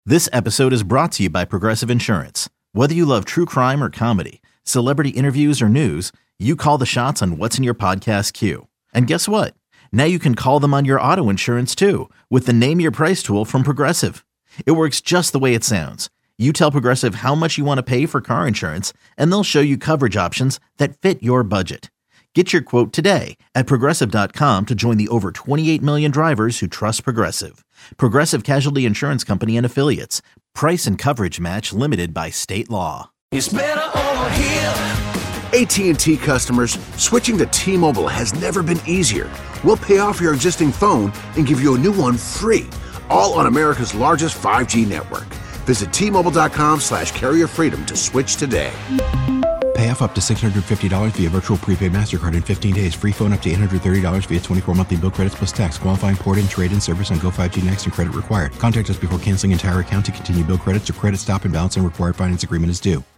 This episode is brought to you by Progressive Insurance. Whether you love true crime or comedy, celebrity interviews or news, you call the shots on what's in your podcast queue. And guess what? Now you can call them on your auto insurance too with the Name Your Price tool from Progressive. It works just the way it sounds. You tell Progressive how much you want to pay for car insurance, and they'll show you coverage options that fit your budget. Get your quote today at Progressive.com to join the over 28 million drivers who trust Progressive. Progressive Casualty Insurance Company and Affiliates. Price and coverage match limited by state law. It's better over here. AT&T customers, switching to T-Mobile has never been easier. We'll pay off your existing phone and give you a new one free, all on America's largest 5G network. Visit T-Mobile.com/carrier freedom to switch today. Pay off up to $650 via virtual prepaid MasterCard in 15 days. Free phone up to $830 via 24 monthly bill credits plus tax. Qualifying port-in, trade-in service on Go 5G Next and credit required. Contact us before canceling entire account to continue bill credits or credit stop and balance and required finance agreement is due.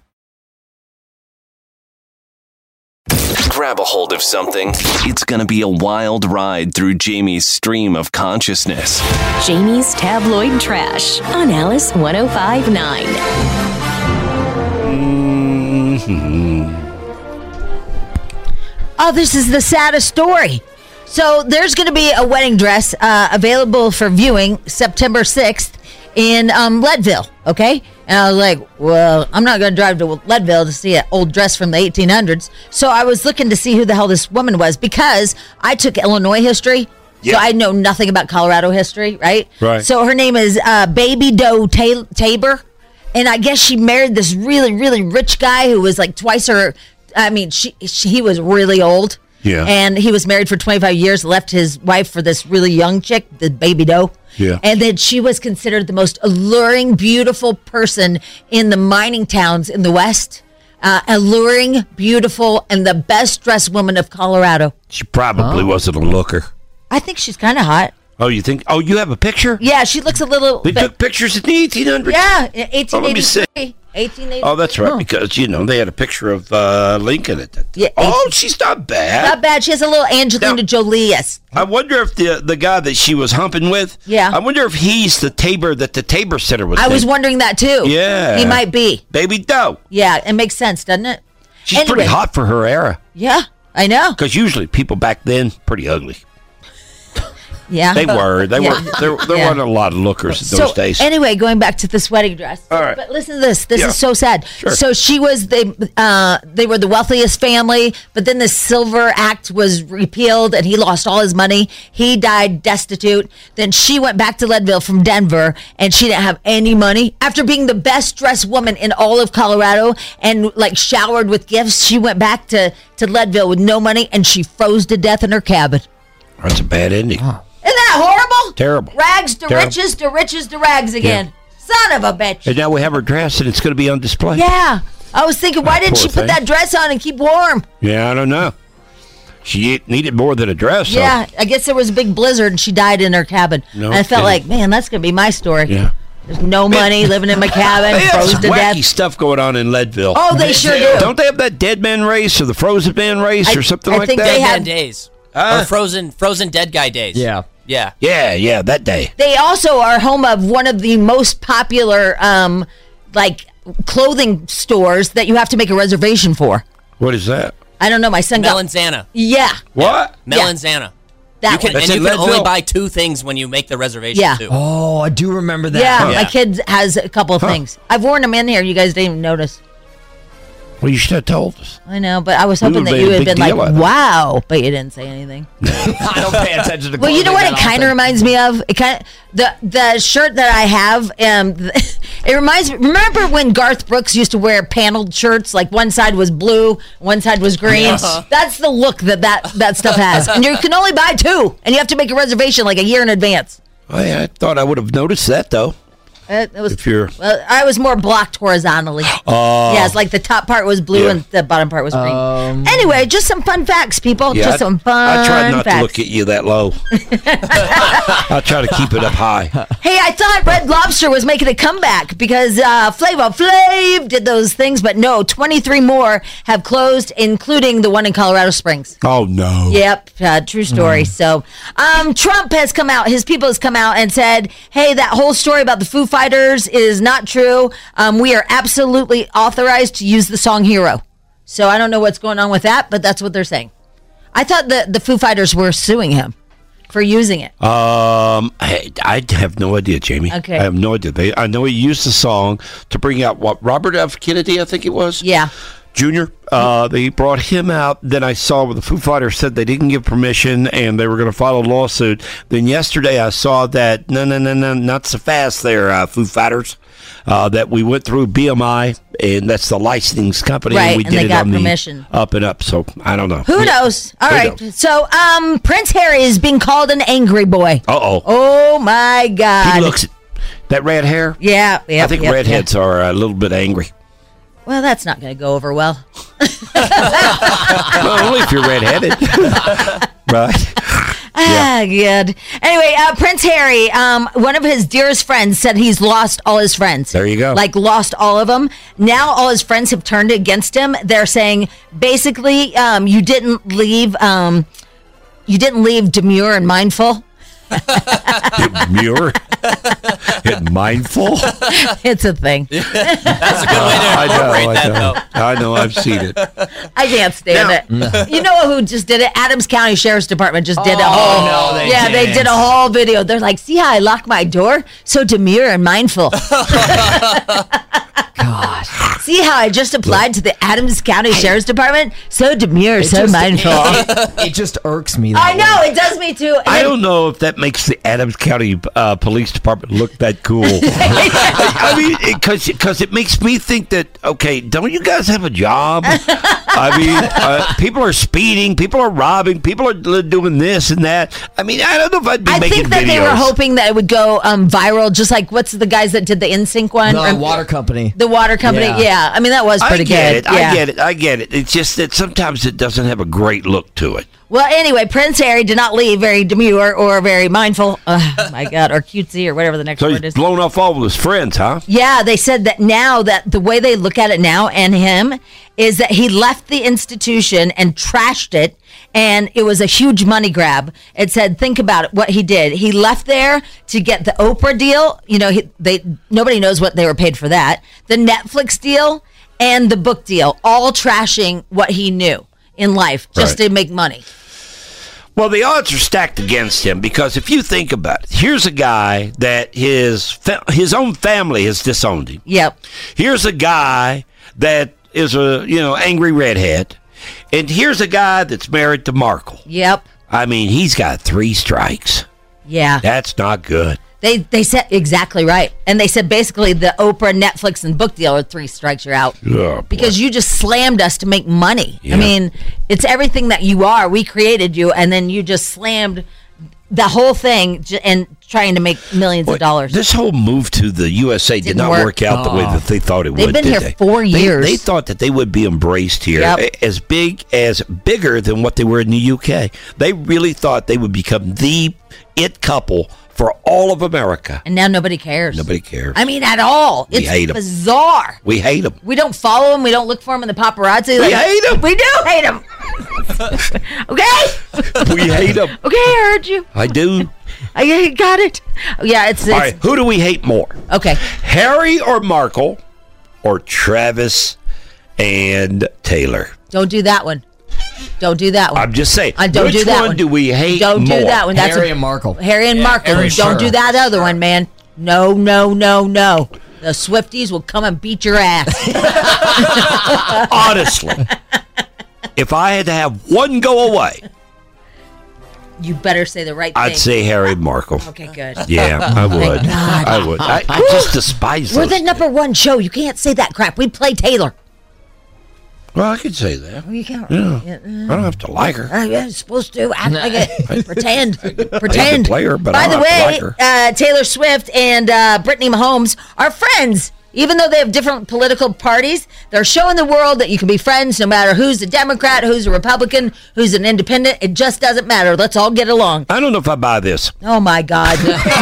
Grab a hold of something. It's going to be a wild ride through Jamie's stream of consciousness. Jamie's Tabloid Trash on Alice 105.9. Oh, this is the saddest story. So there's going to be a wedding dress available for viewing September 6th in Leadville, okay? And I was like, well, I'm not going to drive to Leadville to see an old dress from the 1800s. So I was looking to see who the hell this woman was because I took Illinois history. So I know nothing about Colorado history, right? Right. So her name is Baby Doe Tabor. And I guess she married this really, really rich guy who was like twice her. I mean, he was really old. Yeah. And he was married for 25 years, left his wife for this really young chick, the Baby Doe. Yeah. And then she was considered the most alluring, beautiful person in the mining towns in the West. Alluring, beautiful, and the best dressed woman of Colorado. She probably wasn't a looker. I think she's kind of hot. Oh, you think? Oh, you have a picture? Yeah, she looks a little. They took pictures in the 1800s? Yeah, Oh, let me see. 1883. 1883. Oh, that's right, because, they had a picture of Lincoln at that time. Yeah, she's not bad. Not bad. She has a little Angelina Jolie-esque. I wonder if the guy that she was humping with, I wonder if he's the Tabor that the Tabor Center was. I was wondering that, too. Yeah. He might be. Baby Doe. Yeah, it makes sense, doesn't it? She's pretty hot for her era. Yeah, I know. Because usually people back then, pretty ugly. Yeah. They were. There weren't a lot of lookers in those days. Anyway, going back to this wedding dress. All right. But listen to this. This is so sad. Sure. So she was, they were the wealthiest family, but then the Silver Act was repealed and he lost all his money. He died destitute. Then she went back to Leadville from Denver and she didn't have any money. After being the best dressed woman in all of Colorado and like showered with gifts, she went back to Leadville with no money and she froze to death in her cabin. That's a bad ending. Oh. Isn't that horrible? Terrible. Rags to Terrible. riches to riches to rags again. Son of a bitch. And now we have her dress and it's going to be on display. Yeah. I was thinking, why didn't she put that dress on and keep warm? Yeah, I don't know. She needed more than a dress. Yeah, I guess there was a big blizzard and she died in her cabin. No and I felt kidding. like, man, that's going to be my story. Yeah. There's no money, living in my cabin, They have froze some to wacky death. stuff going on in Leadville. Oh, they sure do. Don't they have that Dead Man Race or the Frozen Man Race or something like that? Dead Man Days. Or Frozen Dead Guy Days. Yeah. Yeah, that day. They also are home of one of the most popular, clothing stores that you have to make a reservation for. What is that? I don't know. My son got... Melanzana. Yeah. What? Melanzana. That one. And you can only buy 2 things when you make the reservation, too. Oh, I do remember that. Yeah, my kid has a couple of things. I've worn them in here. You guys didn't even notice. Well, you should have told us. I know, but I was hoping that you had been like, wow, but you didn't say anything. I don't pay attention to Well, you know what it kind of reminds me of? It kind of the shirt that I have, it reminds me, remember when Garth Brooks used to wear paneled shirts, like one side was blue, one side was green? Uh-huh. That's the look that stuff has. And you can only buy 2, and you have to make a reservation like a year in advance. I thought I would have noticed that, though. It was, If you're... well, I was more blocked horizontally. Yes, like the top part was blue and the bottom part was green. Anyway, just some fun facts, people. Yeah, just some fun I tried not facts. to look at you that low. I try to keep it up high. Hey, I thought Red Lobster was making a comeback because Flavor Flav did those things, but no, 23 more have closed, including the one in Colorado Springs. Oh, no. Yep, true story. So, Trump has come out, his people has come out and said, hey, that whole story about the Foo Fighters Fighters is not true. We are absolutely authorized to use the song Hero. So I don't know what's going on with that, but that's what they're saying. I thought the Foo Fighters were suing him for using it. I have no idea, Jamie. Okay. I have no idea. I know he used the song to bring out Robert F. Kennedy, I think it was. Yeah. Junior. They brought him out. Then I saw where the Foo Fighters said they didn't give permission and they were going to file a lawsuit. Then yesterday I saw that, no, not so fast there, Foo Fighters. That we went through BMI, and that's the licensing company. Right, and we and did they it got on permission. The up and up. So I don't know. Who knows? All right. knows? So Prince Harry is being called an angry boy. Uh-oh. Oh, my God. He looks, that red hair? Yeah. I think redheads are a little bit angry. Well, that's not going to go over well. Well, only if you're redheaded. Right. Good. Anyway, Prince Harry, one of his dearest friends said he's lost all his friends. There you go. Like, lost all of them. Now all his friends have turned against him. They're saying, basically, you didn't leave demure and mindful. Demure and mindful. It's a thing. That's a good way to incorporate that, though. I know. I've seen it. I can't stand it. You know who just did it? Adams County Sheriff's Department just did a whole. no, they they didn't. did a whole video. They're like, see how I lock my door? So demure and mindful. God. See how I just applied to the Adams County Sheriff's Department? So demure, so mindful. It just irks me. I know, it does me too. And I then- don't know if that makes the Adams County Police Department look that cool. I mean, because it makes me think that, okay, don't you guys have a job? I mean, people are speeding, people are robbing, people are doing this and that. I mean, I don't know if I'd be I making think that videos. they were hoping that it would go viral, just like what's the guys that did the NSYNC one? The water company. The water company, yeah. I mean, that was pretty good. I get it. It's just that sometimes it doesn't have a great look to it. Well, anyway, Prince Harry did not leave very demure or very mindful. Oh, my God. Or cutesy or whatever the next So word he's is. blown off all of his friends, huh? Yeah, they said that now that the way they look at it now and him is that he left the institution and trashed it, and it was a huge money grab. It said, think about it, what he did. He left there to get the Oprah deal. You know, nobody knows what they were paid for that. The Netflix deal and the book deal, all trashing what he knew in life just Right. to make money. Well, the odds are stacked against him because if you think about it, here's a guy that his own family has disowned him. Yep. Here's a guy that is a angry redhead, and here's a guy that's married to Markle. Yep. I mean, he's got 3 strikes. Yeah. That's not good. They said exactly right. And they said basically the Oprah, Netflix, and book deal are 3 strikes, you're out. Oh, because you just slammed us to make money. Yeah. I mean, it's everything that you are. We created you, and then you just slammed the whole thing and trying to make millions of dollars. This whole move to the USA did Didn't not work out the way that they thought it would. They've been did here they? 4 years. They thought that they would be embraced here Yep. bigger than what they were in the UK. They really thought they would become the it couple for all of America. And now nobody cares. Nobody cares. I mean, at all. We It's hate 'em. bizarre. We hate them. We don't follow them. We don't look for them in the paparazzi. We hate 'em. We do hate them. Okay? We hate them. Okay, I heard you. I do. I got it. Yeah, it's All right, who do we hate more? okay. Harry or Markle or Travis and Taylor? Don't do that one. Don't do that one. I'm just saying. Don't which do that one one. do we hate Don't more? do that one. That's Harry and Markle. Harry and Markle. Harry, Don't do sure. that other one, man. No, no, no, no. The Swifties will come and beat your ass. Honestly, if I had to have one go away, You better say the right thing. I'd say Harry and Markle. Okay, good. Yeah, I would. Thank God. I would. I just despise We're those. the number one show. You can't say that crap. We play Taylor. Well, I could say that. You can't. Yeah. I don't have to like her. You're supposed to act like it. Pretend. I Pretend. play her, but By I the don't have way, to like her. Taylor Swift and Brittany Mahomes are friends. Even though they have different political parties, they're showing the world that you can be friends no matter who's a Democrat, who's a Republican, who's an independent. It just doesn't matter. Let's all get along. I don't know if I buy this. Oh, my God.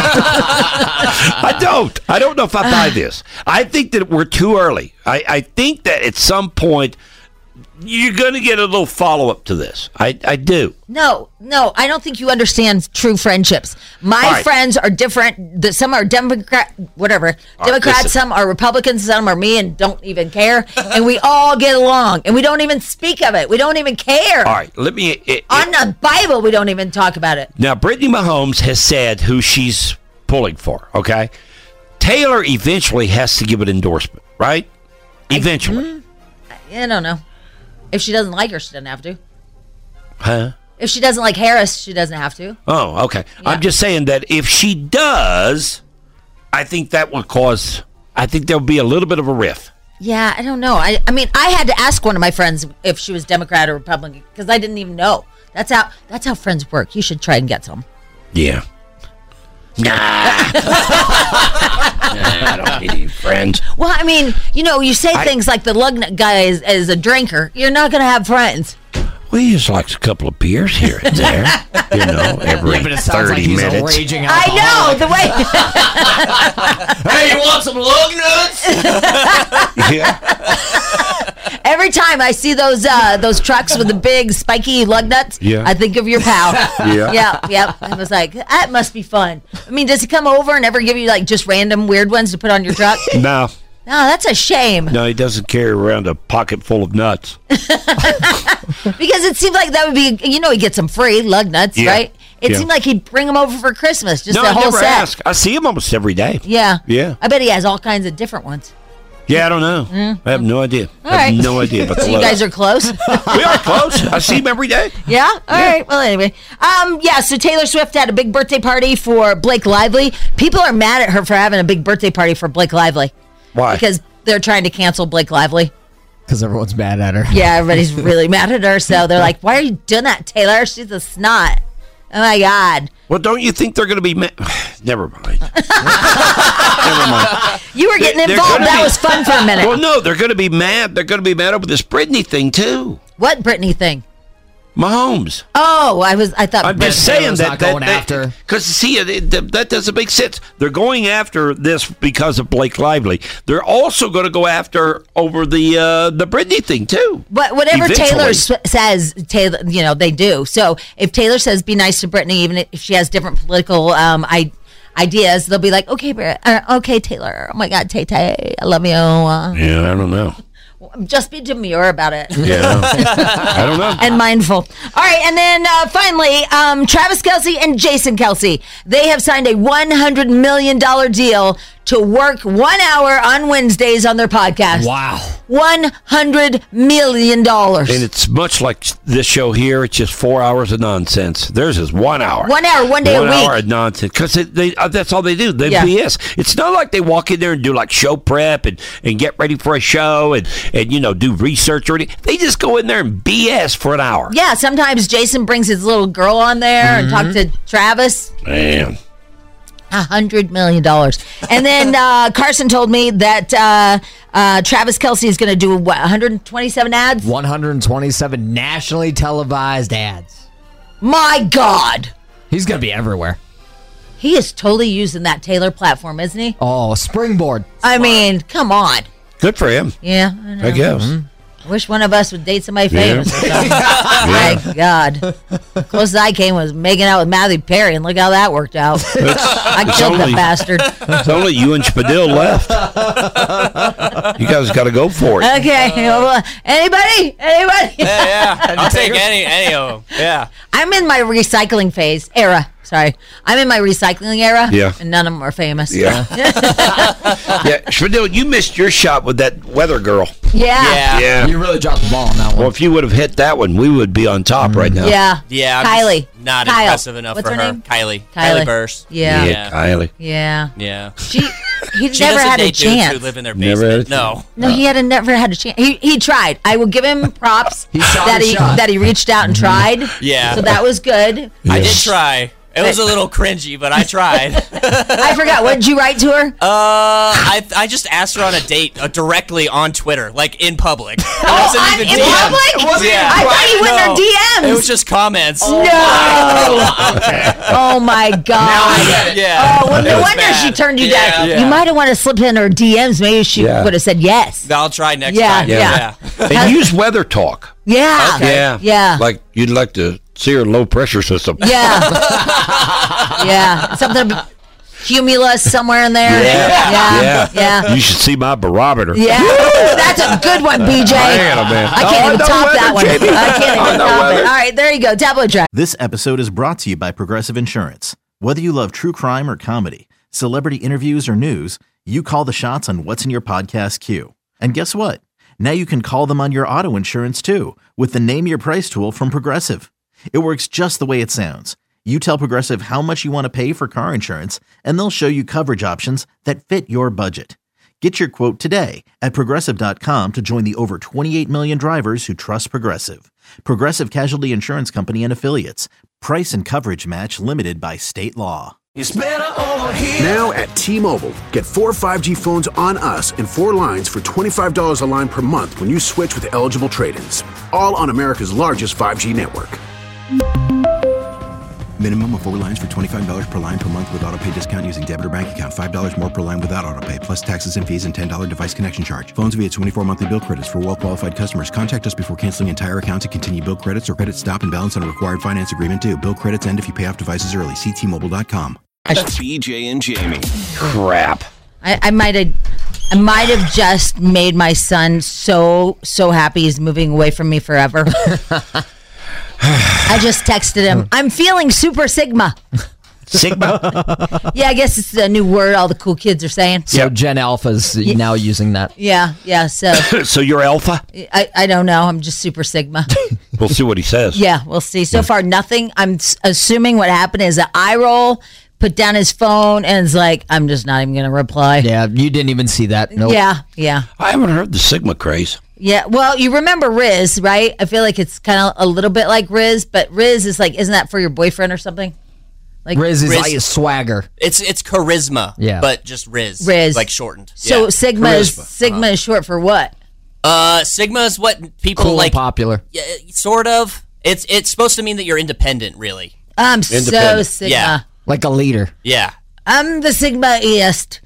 I don't. I don't know if I buy this. I think that we're too early. I think that at some point you're going to get a little follow-up to this. I do. No, I don't think you understand true friendships. My friends are different. Some are Democrats, listen. some are Republicans, some are me and don't even care. And we all get along. And we don't even speak of it. We don't even care. All right, let me... On the Bible, we don't even talk about it. Now, Brittany Mahomes has said who she's pulling for, okay? Taylor eventually has to give an endorsement, right? Eventually. I don't know. If she doesn't like her, she doesn't have to. Huh? If she doesn't like Harris, she doesn't have to. Oh, okay. Yeah. I'm just saying that if she does, I think that will cause... I think there'll be a little bit of a rift. Yeah, I don't know. I mean, I had to ask one of my friends if she was Democrat or Republican because I didn't even know. That's how friends work. You should try and get some. Yeah. Nah. I don't need any friends. Well, I mean, you say things like the lug nut guy is a drinker. You're not going to have friends. Well, he just likes a couple of beers here and there. Every but it sounds 30 like he's minutes. a raging I know the way. Hey, you want some lug nuts? Yeah. Every time I see those trucks with the big spiky lug nuts, I think of your pal. Yeah. I was like, that must be fun. I mean, does he come over and ever give you like just random weird ones to put on your truck? No. No, that's a shame. No, he doesn't carry around a pocket full of nuts. Because it seemed like that would be, he gets them free, lug nuts, right? It seemed like he'd bring them over for Christmas, just the whole I never set. ask. I see him almost every day. Yeah. Yeah. I bet he has all kinds of different ones. Yeah, I don't know. I have no idea. All right. I have no idea about the So you guys are close? We are close. I see him every day. Yeah? All right. Well, anyway. So Taylor Swift had a big birthday party for Blake Lively. People are mad at her for having a big birthday party for Blake Lively. Why? Because they're trying to cancel Blake Lively. Because everyone's mad at her. Yeah, everybody's really mad at her. So they're like, why are you doing that, Taylor? She's a snot. Oh, my God. Well, don't you think they're going to be mad? Never mind. Never mind. You were getting They're involved. gonna That be- was fun for a minute. Well, no, they're going to be mad. They're going to be mad over this Britney thing, too. What Britney thing? Mahomes. Oh, I thought. I'm just saying Taylor's that not going after. because see that doesn't make sense. They're going after this because of Blake Lively. They're also going to go after over the Britney thing too. But whatever Eventually. Taylor says, Taylor, they do. So if Taylor says be nice to Britney, even if she has different political ideas, they'll be like, okay, Taylor. Oh my God, Tay, I love you. Yeah, I don't know. Just be demure about it. Yeah, I don't know. And mindful. All right, and then finally, Travis Kelce and Jason Kelce. They have signed a $100 million deal to work 1 hour on Wednesdays on their podcast. Wow. $100 million. And it's much like this show here. It's just 4 hours of nonsense. Theirs is 1 hour. 1 hour, one day a week. 1 hour of nonsense. Because that's all they do. They BS. It's not like they walk in there and do like show prep and get ready for a show and do research or anything. They just go in there and BS for an hour. Yeah, sometimes Jason brings his little girl on there and talk to Travis. Man. $100 million. And then Carson told me that Travis Kelce is going to do, 127 ads? 127 nationally televised ads. My God. He's going to be everywhere. He is totally using that Taylor platform, isn't he? Oh, a springboard. I mean, come on. Good for him. Yeah, I know. I guess. I wish one of us would date somebody famous or something. My God. Closest I came was making out with Matthew Perry, and look how that worked out. I killed that bastard. It's only you and Spadil left. You guys got to go for it. Okay. Well, anybody? Yeah. I'll take any of them. Yeah. I'm in my recycling era. Sorry. I'm in my recycling era. Yeah. And none of them are famous. Yeah. Yeah, Spadil, you missed your shot with that weather girl. Yeah. You really dropped the ball on that one. Well, if you would have hit that one, we would be on top right now. Yeah. Yeah. I'm Kylie. just not Kyle. impressive enough What's for her her. name? Kylie. Kylie. Kylie Burst. Yeah. Kylie. Yeah. Yeah. He She never doesn't had a date dudes chance. who live in their Never had a basement. No. No, he had never had a chance. He tried. I will give him props He shot that his shot. that he reached out and tried. Yeah. So that was good. I did try. It was a little cringy, but I tried. I forgot. What did you write to her? I just asked her on a date directly on Twitter, like in public. It wasn't even in DMs. public? Yeah. I thought you went in her DMs. It was just comments. No. Oh my God. Yeah. Oh, well, It no was wonder bad. she turned you Yeah. down. Yeah. You might have wanted to slip in her DMs. Maybe she Yeah. would have said yes. I'll try next Yeah, time. yeah. And use weather talk. Yeah. Yeah. Yeah. Like you'd like to see her low pressure system. Yeah. Yeah. Something cumulus somewhere in there. Yeah. You should see my barometer. Yeah. That's a good one, BJ. Man, oh, man. I can't even top that one. Jamie. I can't even top weather. it. All right, there you go. Tabloid track. This episode is brought to you by Progressive Insurance. Whether you love true crime or comedy, celebrity interviews or news, you call the shots on what's in your podcast queue. And guess what? Now you can call them on your auto insurance too with the Name Your Price tool from Progressive. It works just the way it sounds. You tell Progressive how much you want to pay for car insurance, and they'll show you coverage options that fit your budget. Get your quote today at Progressive.com to join the over 28 million drivers who trust Progressive. Progressive Casualty Insurance Company and Affiliates. Price and coverage match limited by state law. It's better over here. Now at T-Mobile, get 4 5G phones on us and 4 lines for $25 a line per month when you switch with eligible trade-ins. All on America's largest 5G network. Minimum of 4 lines for $25 per line per month with autopay discount using debit or bank account. $5 more per line without autopay, plus taxes and fees and $10 device connection charge. Phones via 24 monthly bill credits for well-qualified customers. Contact us before canceling entire account to continue bill credits or credit stop and balance on a required finance agreement due. Bill credits end if you pay off devices early. See T-Mobile.com. BJ and Jamie. Crap. I might have just made my son so happy he's moving away from me forever. I just texted him, I'm feeling super Sigma. Sigma? Yeah, I guess it's a new word all the cool kids are saying. So Gen Alpha's now using that. Yeah, so So you're alpha? I don't know. I'm just super Sigma. We'll see what he says. Yeah, we'll see. So far, nothing. I'm assuming what happened is that eye roll, put down his phone, and is like, I'm just not even going to reply. Yeah, you didn't even see that. Nope. Yeah. I haven't heard the Sigma craze. Yeah, well, you remember Riz, right? I feel like it's kind of a little bit like Riz, but Riz is like, isn't that for your boyfriend or something? Like Riz is like a swagger. It's charisma, Yeah. but just Riz, like shortened. So Yeah. Sigma is short for what? Sigma is what people Cool like. and popular. Yeah, sort of. It's supposed to mean that you're independent, really. I'm so Independent. Sigma. Yeah. Like a leader. Yeah. I'm the Sigma-iest.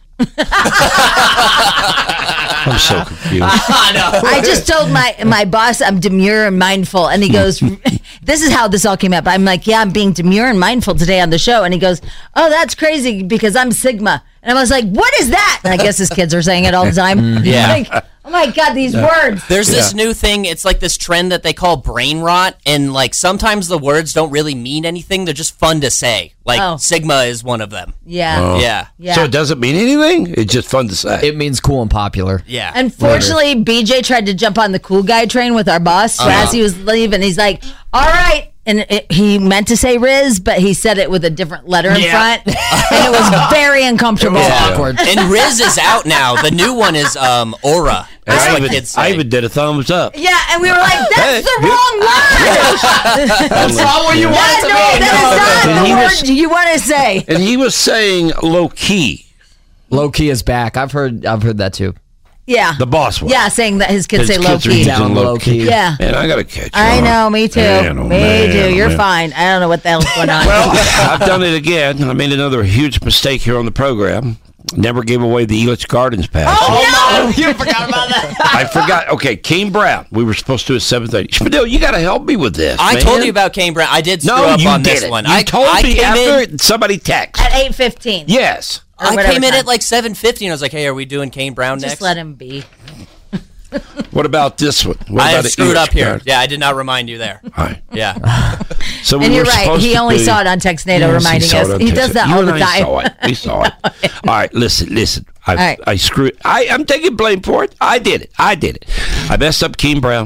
I'm so confused. I just told my boss I'm demure and mindful, and he goes, this is how this all came up. I'm like, yeah, I'm being demure and mindful today on the show. And he goes, oh, that's crazy because I'm Sigma. And I was like, what is that? And I guess his kids are saying it all the time. Yeah. Like, oh my God, these words. There's this new thing. It's like this trend that they call brain rot, and like sometimes the words don't really mean anything. They're just fun to say. Like Sigma is one of them. Yeah. Yeah. So it doesn't mean anything? It's just fun to say. It means cool and popular. Yeah. Unfortunately, BJ tried to jump on the cool guy train with our boss. So as he was leaving, he's like, all right. And he meant to say Riz, but he said it with a different letter in front. And it was very uncomfortable. Awkward. And Riz is out now. The new one is Aura. That's what kids say. I even did a thumbs up. Yeah, and we were like, that's the wrong word. That's not what you want to be. That is And not he the was- word you want to say. And he was saying low key. Low key is back. I've heard that too. Yeah. The boss was. Yeah, saying that his kids say low kids are key. using Down low low key. key. Yeah. And I got to catch I on. know, me too. Man, oh, me man, too. oh, You're man. fine. I don't know what the hell's going on. Well, I've done it again. I made another huge mistake here on the program. Never gave away the Elitch Gardens pass. Oh, no! You forgot about that. I forgot. Okay, Kane Brown. We were supposed to do at 7:30. Spadil, you got to help me with this. I man. told you about Kane Brown. I did screw No, up you on did this it. one. You told I me came after in, somebody text. At 8:15. Yes. Or I whatever came in time. at like 7:50, and I was like, "Hey, are we doing Kane Brown Just next?" let him be. What about this one? What I about have the screwed Elitch up here. Gardens? Yeah, I did not remind you there. All right. Yeah. So we And you're were right. supposed He to only be- saw it on Textnado Yes, reminding saw it us. on He Text. does that You all and the I time. saw it. We saw it. All right, listen. right. I screwed. I'm taking blame for it. I did it. I messed up Kane Brown.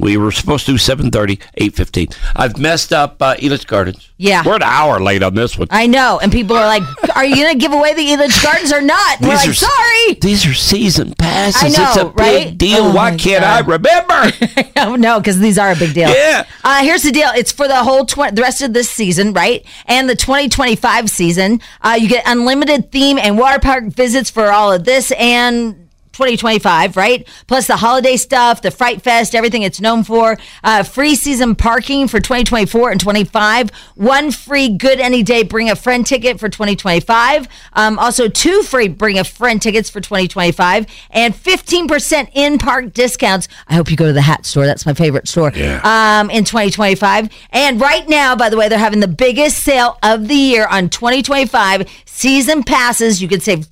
We were supposed to do 7:30, 8:15. I've messed up Elitch Gardens. Yeah. We're an hour late on this one. I know. And people are like, are you going to give away the Elitch Gardens or not? And we're like, sorry. These are season passes. I know, it's a right? big deal. Oh Why my can't God. I remember? Oh, no, because these are a big deal. Yeah. Here's the deal. It's for the whole the rest of this season, right? And the 2025 season. You get unlimited theme and water park visits for all of this and 2025, right? Plus the holiday stuff, the Fright Fest, everything it's known for. Free season parking for 2024 and 25. One free Good Any Day Bring a Friend ticket for 2025. Also 2 free Bring a Friend tickets for 2025. And 15% in-park discounts. I hope you go to the hat store. That's my favorite store. Yeah. In 2025. And right now, by the way, they're having the biggest sale of the year on 2025 season passes. You could save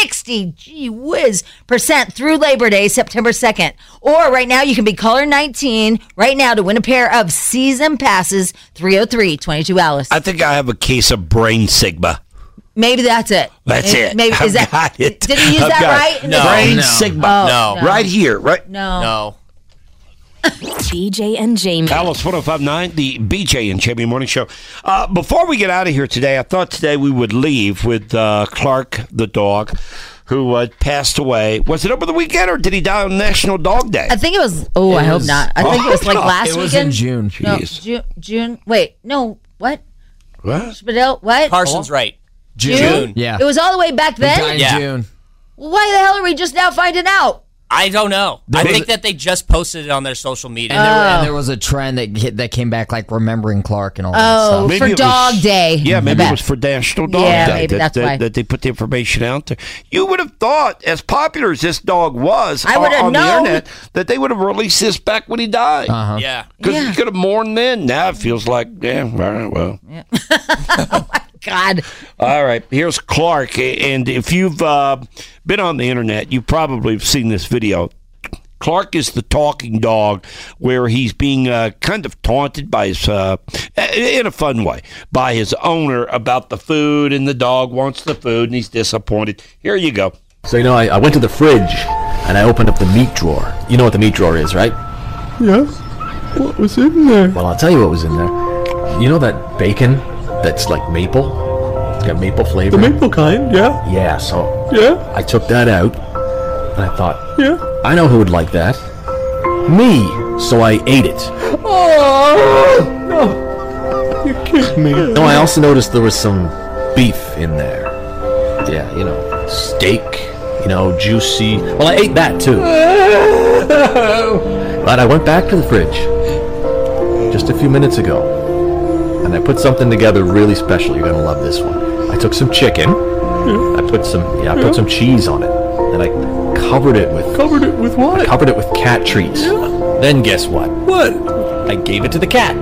60% through Labor Day, September 2nd. Or right now, you can be caller 19 right now to win a pair of season passes, 303-22 Alice. I think I have a case of brain sigma. Maybe that's it. That's it. Maybe is that? Got it. Did he use I've that got right? it. Brain sigma. Oh, no. Right here. Right. No. BJ and Jamie. Alice 105.9, the BJ and Jamie Morning Show. Before we get out of here today, I thought today we would leave with Clark the dog, who passed away. Was it over the weekend or did he die on National Dog Day? I think it was. I hope not. I think it was like last weekend. It was in June. No, Jeez. June. Wait, no. What? What? Spadell, what? Carson's right. June? Yeah. It was all the way back He died then? in Yeah. June. Well, why the hell are we just now finding out? I don't know. I think that they just posted it on their social media. And there was a trend that came back, like remembering Clark and all that Oh, stuff. Maybe for it was- Dog Day. Yeah, I maybe bet. it was for National Dog Yeah, Day maybe that's why. that they put the information out there. You would have thought, as popular as this dog was I would have on the known. internet, that they would have released this back when he died. Uh-huh. Yeah. Because Yeah. you could have mourned then. Now it feels like, yeah, all right, well. God. All right, here's Clark. And if you've been on the internet, you probably have seen this video. Clark is the talking dog where he's being kind of taunted by his, in a fun way, by his owner about the food, and the dog wants the food, and he's disappointed. Here you go. So, I went to the fridge, and I opened up the meat drawer. You know what the meat drawer is, right? Yes. What was in there? Well, I'll tell you what was in there. You know that bacon that's like maple? It's got maple flavor. The maple kind, yeah. Yeah, so Yeah. I took that out, and I thought, Yeah. I know who would like that. Me. So I ate it. Oh, no. You kidding me? No, I also noticed there was some beef in there. Yeah, steak, juicy. Well, I ate that too. But I went back to the fridge just a few minutes ago, and I put something together really special. You're gonna love this one. I took some chicken. I put some cheese on it, and I covered it with what? I covered it with cat treats. Then guess what? What? I gave it to the cat.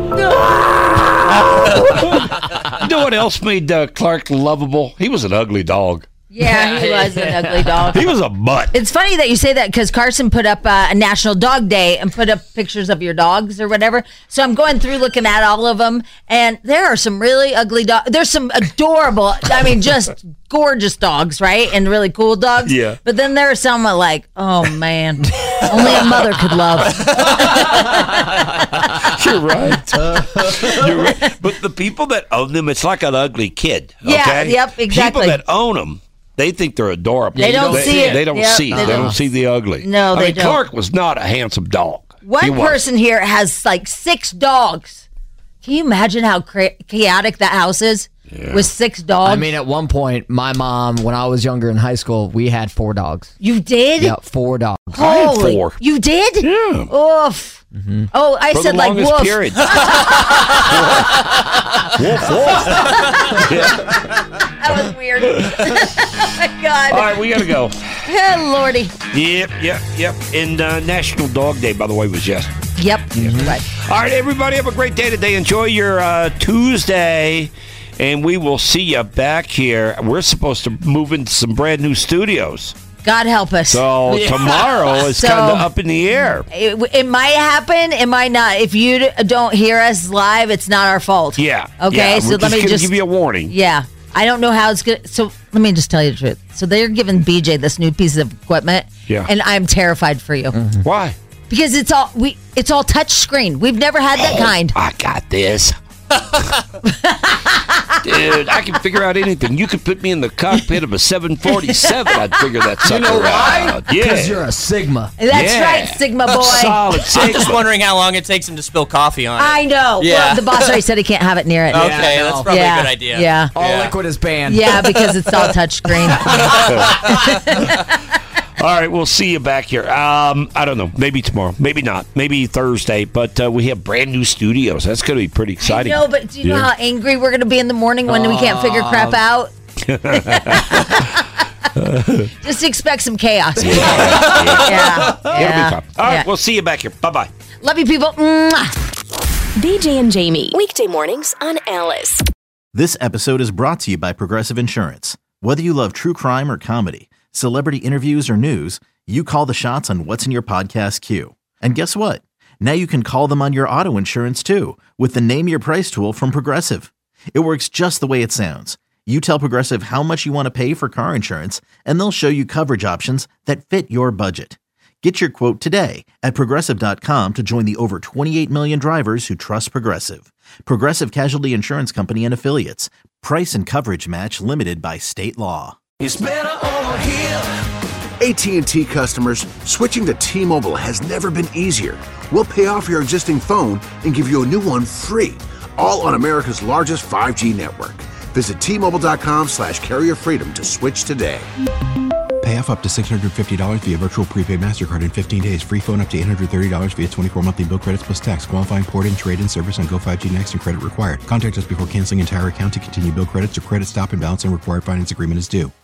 You know what else made Clark lovable? He was an ugly dog. Yeah, he was an ugly dog. He was a butt. It's funny that you say that because Carson put up a National Dog Day and put up pictures of your dogs or whatever. So I'm going through looking at all of them, and there are some really ugly dogs. There's some adorable, just gorgeous dogs, right? And really cool dogs. Yeah. But then there are some like, oh man, only a mother could love. You're right. You're right. But the people that own them, it's like an ugly kid. Yeah, Okay? yep, exactly. People that own them, they think they're adorable. They don't see it. They don't Yep, see it. they They don't don't. see the ugly. No, they don't. Clark was not a handsome dog. He One was. person here has like 6 dogs. Can you imagine how chaotic that house is with 6 dogs? I mean, at one point, my mom, when I was younger in high school, we had 4 dogs. You did? Yeah, 4 dogs. I had Holy, 4. You did? Yeah. Oof. Oh, I For said the like longest wolf. period. Wolf. That was weird. Oh my God. All right, we got to go. Oh, Lordy. Yep. And National Dog Day, by the way, was yesterday. Yep. Right. All right, everybody, have a great day today. Enjoy your Tuesday, and we will see you back here. We're supposed to move into some brand new studios. God help us. So tomorrow is So- kind of up in the air. It might happen. It might not. If you don't hear us live, it's not our fault. Yeah. Okay. Yeah, So we're let me gonna just give you a warning. Yeah. I don't know how it's going to. So let me just tell you the truth. So they're giving BJ this new piece of equipment. Yeah. And I'm terrified for you. Why? Because it's all It's all touch screen. We've never had that kind. I got this. Dude, I can figure out anything. You could put me in the cockpit of a 747. I'd figure that sucker out. Because Yeah. you're a Sigma. That's right, Sigma boy. Solid I'm Sigma. just wondering how long it takes him to spill coffee on it. I know. Yeah. Well, the boss already said he can't have it near it. Okay, Yeah, that's no. probably a good idea. Yeah. All liquid is banned. Yeah, because it's all touch screen. All right, we'll see you back here. I don't know. Maybe tomorrow. Maybe not. Maybe Thursday. But we have brand new studios. That's going to be pretty exciting. No, but do you know how angry we're going to be in the morning when we can't figure crap out? Just expect some chaos. Yeah. It'll be fun. All right, Yeah. we'll see you back here. Bye-bye. Love you, people. Mwah. BJ and Jamie. Weekday mornings on Alice. This episode is brought to you by Progressive Insurance. Whether you love true crime or comedy, celebrity interviews or news, you call the shots on what's in your podcast queue. And guess what? Now you can call them on your auto insurance too with the Name Your Price tool from Progressive. It works just the way it sounds. You tell Progressive how much you want to pay for car insurance, and they'll show you coverage options that fit your budget. Get your quote today at Progressive.com to join the over 28 million drivers who trust Progressive. Progressive Casualty Insurance Company and Affiliates. Price and coverage match limited by state law. It's better over here. AT&T customers, switching to T-Mobile has never been easier. We'll pay off your existing phone and give you a new one free, all on America's largest 5G network. Visit T-Mobile.com/carrier freedom to switch today. Pay off up to $650 via virtual prepaid MasterCard in 15 days. Free phone up to $830 via 24 monthly bill credits plus tax. Qualifying port-in, trade-in service on Go5G Next and credit required. Contact us before canceling entire account to continue bill credits or credit stop and balance and required finance agreement is due.